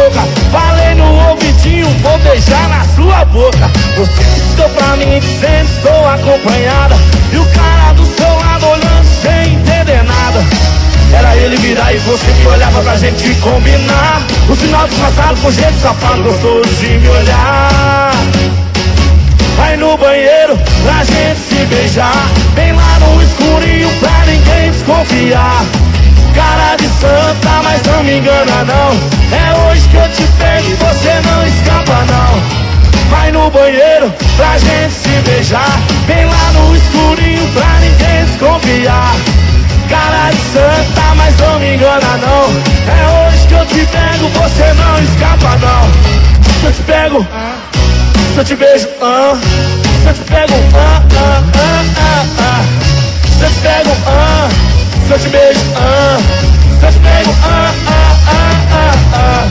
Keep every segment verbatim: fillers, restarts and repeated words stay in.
louca. Falei no ouvidinho, vou beijar na sua boca. Você ficou pra mim dizendo estou acompanhada, e o cara do seu lado olhando sem entender nada. Era ele virar e você que olhava pra gente combinar. O final disfarçado com jeito safado, gostoso de me olhar. Vai no banheiro pra gente se beijar, bem lá no escurinho pra ninguém desconfiar. Cara de santa, mas não me engana não. É hoje que eu te pego e você não escapa não. Vai no banheiro pra gente se beijar, bem lá no escurinho pra ninguém desconfiar. Cara de santa, mas não me engana não. É hoje que eu te pego, você não escapa não. Se eu te pego, se eu te beijo, ah. Se eu te pego, ah, ah, ah, ah, ah. Se eu te pego, ah. Se eu te beijo, ah. Se eu te pego, ah, ah, ah, ah, ah.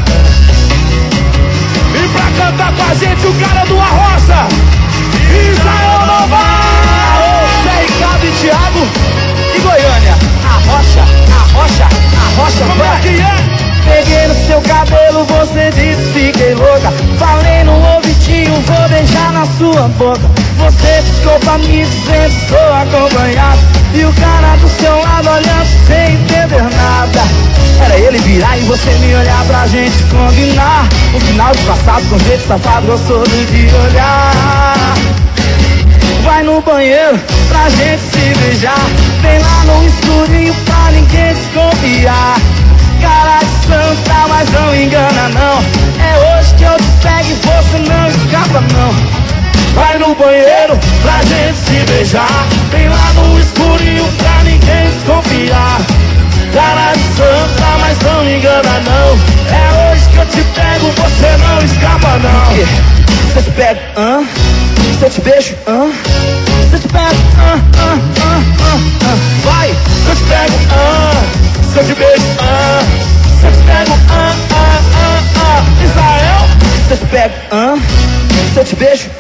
E pra cantar com a gente o cara do Arrocha, Israel Novaes, Zé Ricardo e Thiago e Goiânia. Arrocha, Arrocha, Arrocha, como é que é? Peguei no seu cabelo, você disse fiquei louca. Falei no ouvidinho, vou beijar na sua boca. Você ficou pra mim dizendo estou acompanhado, e o cara do seu lado olhando sem entender nada. Era ele virar e você me olhar pra gente combinar. O final disfarçado com jeito safado, gostoso de olhar. Vai no banheiro pra gente se beijar, bem lá no escurinho pra ninguém desconfiar. Cara de santa, mas não engana não. É hoje que eu te pego e você não escapa não. Vai no banheiro pra gente se beijar, bem lá no escurinho pra ninguém desconfiar. Cara de santa, mas não me engana não. É hoje que eu te pego, você não escapa não. Se eu te pego, ah. Se eu te beijo, ah. Se eu te pego, ah, ah, ah, ah, ah. Vai, se eu te pego, ah. Se eu te beijo, ah. Se eu te pego, ah, ah, ah, ah. Israel. Se eu te pego, ah. Se eu te beijo,